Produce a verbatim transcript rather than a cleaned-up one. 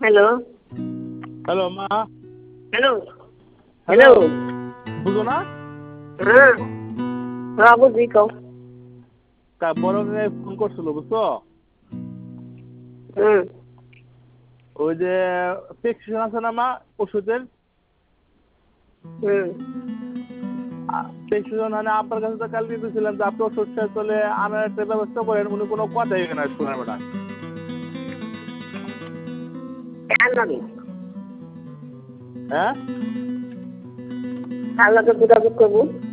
Hello hello মা। Hello hello hello বুঝো না? হ্যাঁ হ্যাঁ বুঝি কও তা বড় কাকাই ফোন করছিল বুঝছো? হুম ওই যে প্রেসক্রিপশন আছে না মা ওষুধের, হুম প্রেসক্রিপশন মানে আপনার কাছে তো কালকে দিয়েছিলাম যে আপনি ওষুধ শেষ হলে আনার একটা ব্যবস্থা করেন, উনি কোনো কথাই না শোনার বেটা। কার লাগে হ্যাঁ কার লাগে যোগাযোগ করবো